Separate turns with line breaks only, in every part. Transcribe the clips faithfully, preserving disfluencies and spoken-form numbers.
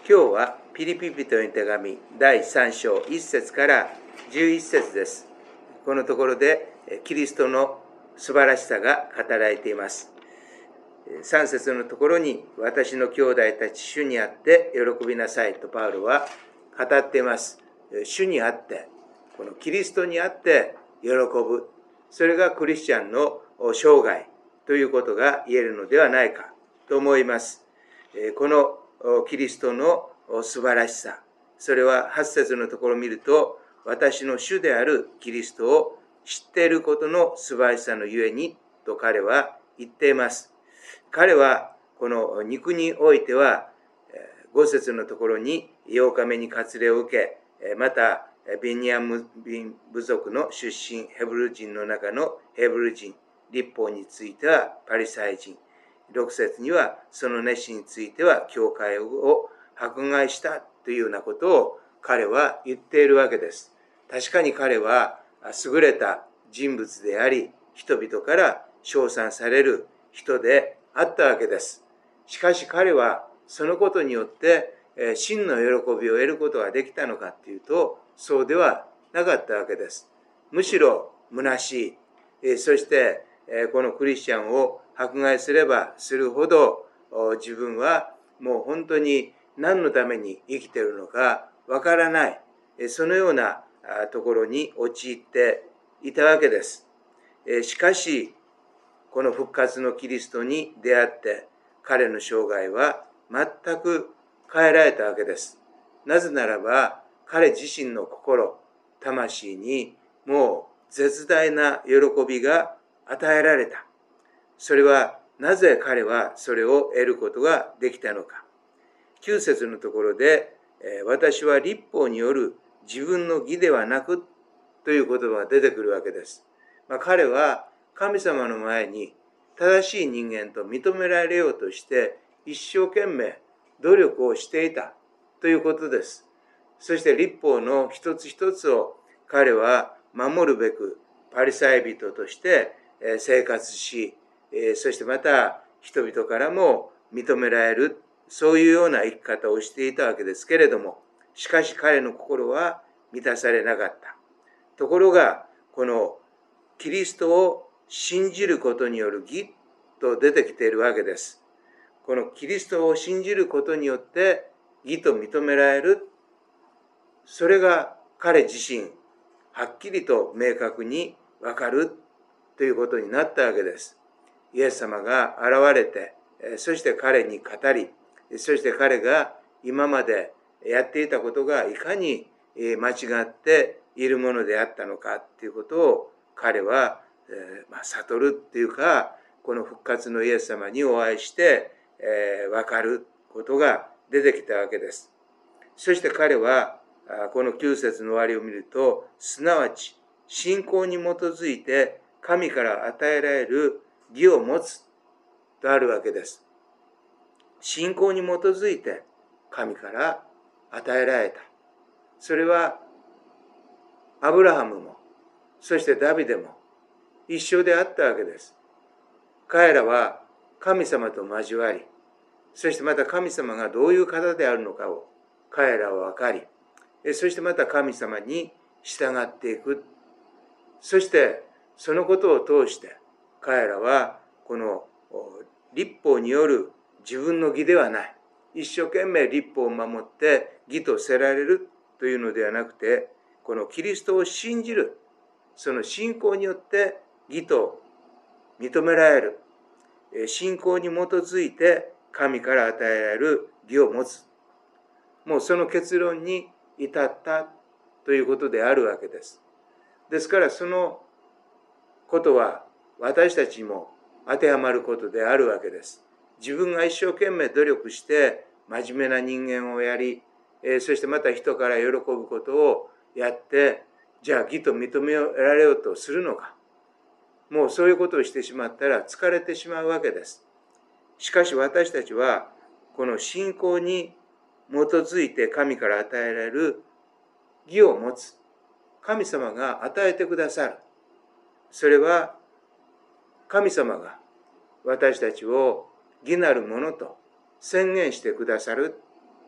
今日はピリピ人の手紙だいさん章いっ節からじゅういち節です。このところでキリストの素晴らしさが語られています。さん節のところに、私の兄弟たち主にあって喜びなさいとパウロは語っています。主にあって、このキリストにあって喜ぶ、それがクリスチャンの生涯ということが言えるのではないかと思います。このキリストの素晴らしさ、それははち節のところを見ると、私の主であるキリストを知っていることの素晴らしさのゆえにと彼は言っています。彼はこの肉においてはご節のところにようかめに割礼を受け、またベニヤミン部族の出身ヘブル人の中のヘブル人、律法についてはパリサイ人、ろく節にはその熱心については教会を迫害したというようなことを彼は言っているわけです。確かに彼は優れた人物であり、人々から称賛される人であったわけです。しかし彼はそのことによって真の喜びを得ることができたのかというと、そうではなかったわけです。むしろ虚しい、そしてこのクリスチャンを迫害すればするほど、自分はもう本当に何のために生きているのかわからない、そのようなところに陥っていたわけです。しかしこの復活のキリストに出会って彼の生涯は全く変えられたわけです。なぜならば彼自身の心、魂にもう絶大な喜びが与えられた。それはなぜ彼はそれを得ることができたのか。きゅう節のところで、私は律法による自分の義ではなくという言葉が出てくるわけです。まあ、彼は神様の前に正しい人間と認められようとして一生懸命努力をしていたということです。そして律法の一つ一つを彼は守るべくパリサイ人として生活し、そしてまた人々からも認められる、そういうような生き方をしていたわけですけれども、しかし彼の心は満たされなかった。ところがこのキリストを信じることによる義と出てきているわけです。このキリストを信じることによって義と認められる、それが彼自身はっきりと明確にわかるということになったわけです。イエス様が現れて、そして彼に語り、そして彼が今までやっていたことがいかに間違っているものであったのかということを彼は悟るっていうか、この復活のイエス様にお会いして分かることが出てきたわけです。そして彼はこのきゅう節の終わりを見ると、すなわち信仰に基づいて神から与えられる義を持つとあるわけです。信仰に基づいて神から与えられた。それはアブラハムも、そしてダビデも一緒であったわけです。彼らは神様と交わり、そしてまた神様がどういう方であるのかを彼らは分かり、そしてまた神様に従っていく。そしてそのことを通して彼らはこの律法による自分の義ではない、一生懸命律法を守って義とせられるというのではなくて、このキリストを信じる、その信仰によって義と認められる、信仰に基づいて神から与えられる義を持つ、もうその結論に至ったということであるわけです。ですからそのことは私たちにも当てはまることであるわけです。自分が一生懸命努力して真面目な人間をやり、そしてまた人から喜ぶことをやって、じゃあ義と認められようとするのか。もうそういうことをしてしまったら疲れてしまうわけです。しかし私たちはこの信仰に基づいて神から与えられる義を持つ。神様が与えてくださる。それは神様が私たちを義なるものと宣言してくださる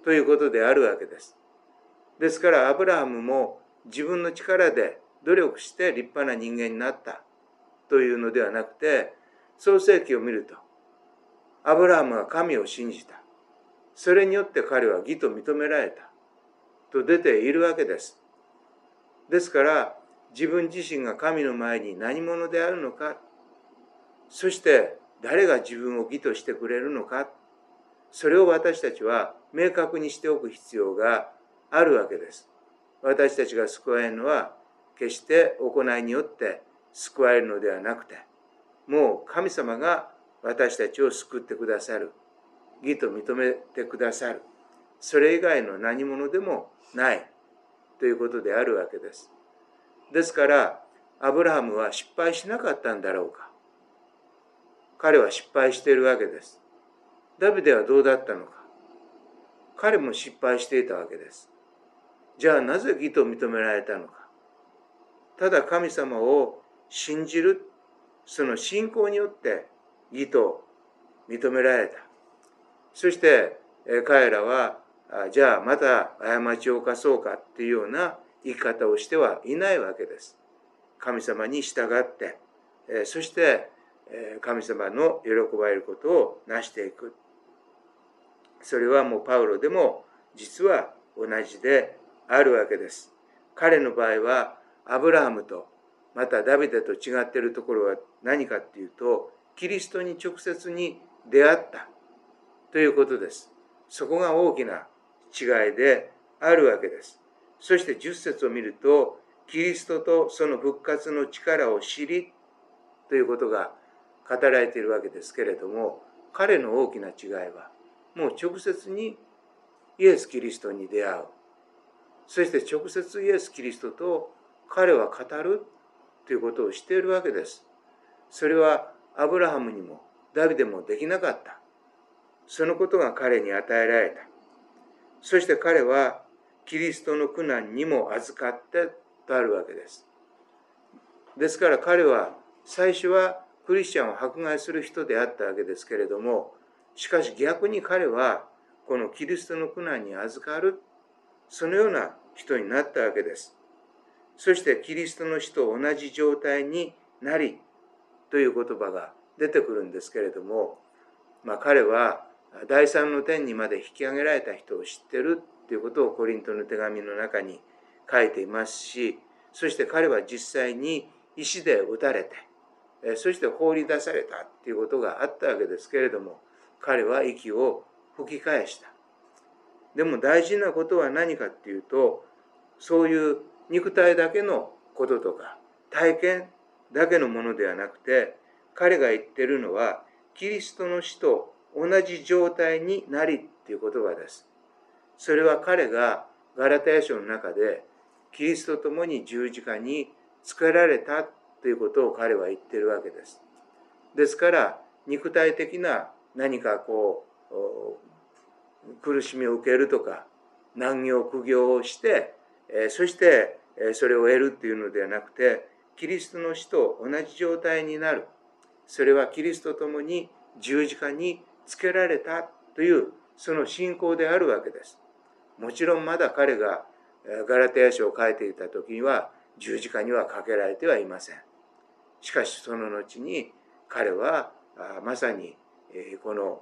ということであるわけです。ですからアブラハムも自分の力で努力して立派な人間になったというのではなくて、創世記を見るとアブラハムは神を信じた。それによって彼は義と認められたと出ているわけです。ですから自分自身が神の前に何者であるのか、そして誰が自分を義としてくれるのか、それを私たちは明確にしておく必要があるわけです。私たちが救われるのは決して行いによって救われるのではなくて、もう神様が私たちを救ってくださる、義と認めてくださる、それ以外の何者でもないということであるわけです。ですからアブラハムは失敗しなかったんだろうか。彼は失敗しているわけです。ダビデはどうだったのか。彼も失敗していたわけです。じゃあなぜ義と認められたのか。ただ神様を信じる、その信仰によって義と認められた。そして彼らはじゃあまた過ちを犯そうかっていうような生き方をしてはいないわけです。神様に従って、そして神様の喜ばれることを成していく。それはもうパウロでも実は同じであるわけです。彼の場合はアブラハムとまたダビデと違っているところは何かっていうと、キリストに直接に出会ったということです。そこが大きな違いであるわけです。そしてじゅっ節を見ると、キリストとその復活の力を知りということが語られているわけですけれども、彼の大きな違いはもう直接にイエス・キリストに出会う。そして直接イエス・キリストと彼は語るということをしているわけです。それはアブラハムにもダビデもできなかった。そのことが彼に与えられた。そして彼はキリストの苦難にも預かってとあるわけです。ですから彼は最初はクリスチャンを迫害する人であったわけですけれども、しかし逆に彼はこのキリストの苦難に預かる、そのような人になったわけです。そしてキリストの死と同じ状態になりという言葉が出てくるんですけれども、まあ、彼は第三の天にまで引き上げられた人を知っているということをコリントの手紙の中に書いていますし、そして彼は実際に石で打たれて、そして放り出されたということがあったわけですけれども、彼は息を吹き返した。でも大事なことは何かっていうと、そういう肉体だけのこととか体験だけのものではなくて、彼が言っているのはキリストの死と同じ状態になりっていう言葉です。それは彼がガラテヤ書の中でキリストと共に十字架につけられたということを彼は言っているわけです。ですから肉体的な何かこう苦しみを受けるとか難行苦行をして、そしてそれを得るっていうのではなくて、キリストの死と同じ状態になる。それはキリストと共に十字架につけられたというその信仰であるわけです。もちろんまだ彼がガラテヤ書を書いていた時には十字架にはかけられてはいません。しかしその後に彼はまさにこの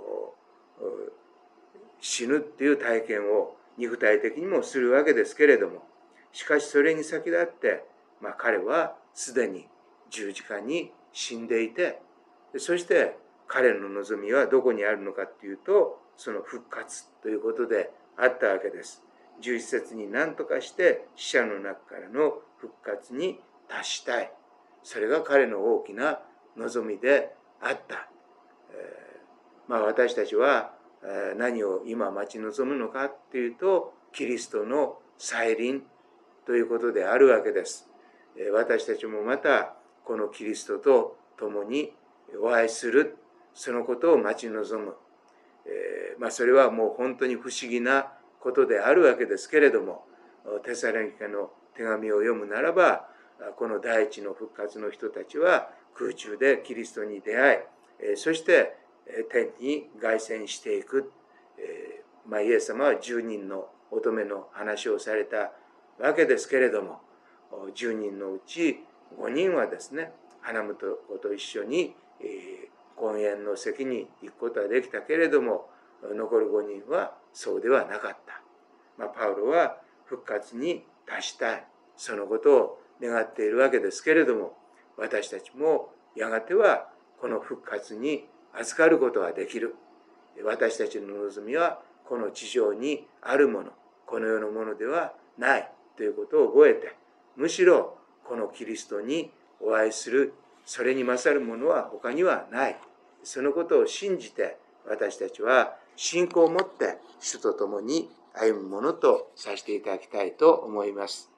死ぬっていう体験を肉体的にもするわけですけれども、しかしそれに先立って、まあ、彼はすでに十字架に死んでいて、そして彼の望みはどこにあるのかっていうと、その復活ということであったわけです。じゅういち節に何とかして死者の中からの復活に達したい。それが彼の大きな望みであった。えー、まあ私たちは何を今待ち望むのかっていうと、キリストの再臨ということであるわけです。私たちもまたこのキリストと共にお会いする、そのことを待ち望む。えーまあ、それはもう本当に不思議なことであるわけですけれども、テサロニケの手紙を読むならば、この第一の復活の人たちは空中でキリストに出会い、そして天に凱旋していく。 まあ、イエス様はじゅうにんの乙女の話をされたわけですけれども、じゅうにんのうちごにんはですね、花婿と一緒に、えー、婚宴の席に行くことはできたけれども、残るごにんはそうではなかった。まあ、パウロは復活に達したい、そのことを願っているわけですけれども、私たちもやがてはこの復活に預かることができる。私たちの望みはこの地上にあるもの、この世のものではないということを覚えて、むしろこのキリストにお会いする、それに勝るものは他にはない。そのことを信じて、私たちは信仰を持って主と共に歩むものとさせていただきたいと思います。